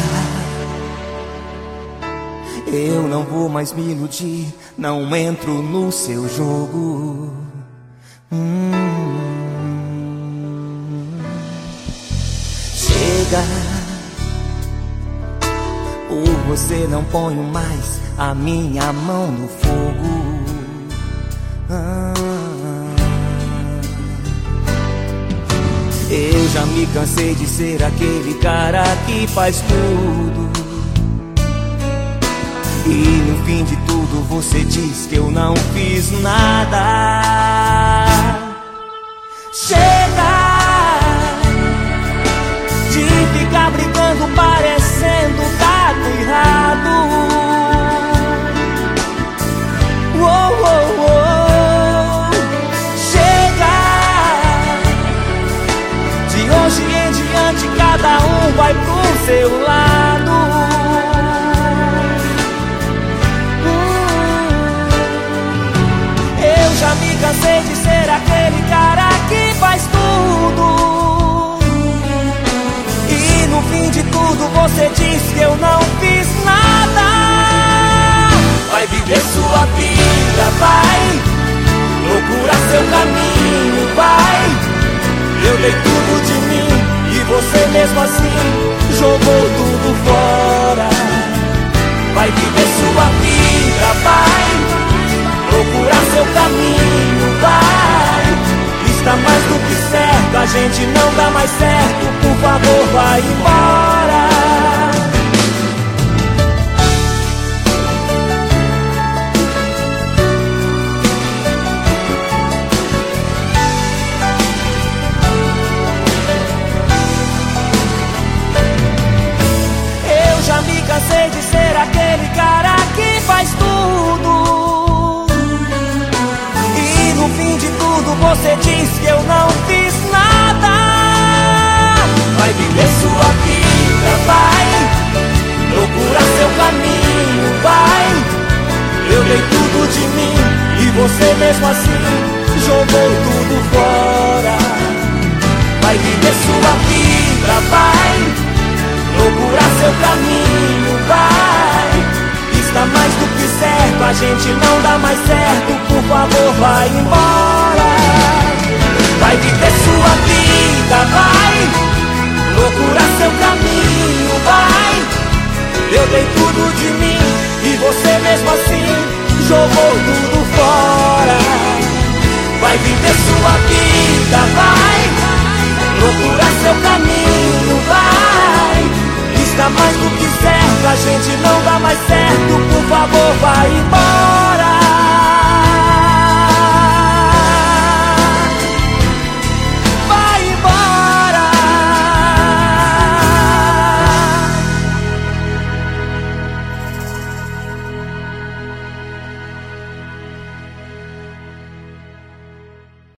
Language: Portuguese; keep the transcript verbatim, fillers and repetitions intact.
Eu não vou mais me iludir, não entro no seu jogo. hum. Chega, por você não ponho mais a minha mão no fogo. ah. Eu já me cansei de ser aquele cara que faz tudo, e no fim de tudo você diz que eu não fiz nada. Chega de ficar brigando parecendo gato e rato. Uou, uou, uou. Chega, de hoje em diante cada um vai pro seu lado. Já me cansei de ser aquele cara que faz tudo, e no fim de tudo você diz que eu não fiz nada. Vai viver sua vida, vai procurar seu caminho, vai. Eu dei tudo de mim e você mesmo assim jogou tudo fora. Vai viver sua vida, vai procurar seu caminho, vai. Está mais do que certo, a gente não dá mais certo. Por favor, vai embora. Eu já me cansei de ser aquele cara que faz tudo, no fim de tudo você diz que eu não fiz nada. Vai viver sua vida, vai procurar seu caminho, vai. Eu dei tudo de mim e você mesmo assim jogou tudo fora. Vai viver sua vida, vai procurar seu caminho, vai. Está mais do que certo, a gente não dá mais certo. Por favor, vai embora. Vai viver sua vida, vai procurar seu caminho, vai. Eu dei tudo de mim e você mesmo assim jogou tudo fora. Vai viver sua vida, vai procurar seu caminho, vai. Está mais do que certo, a gente não dá mais certo. Por favor, vai embora.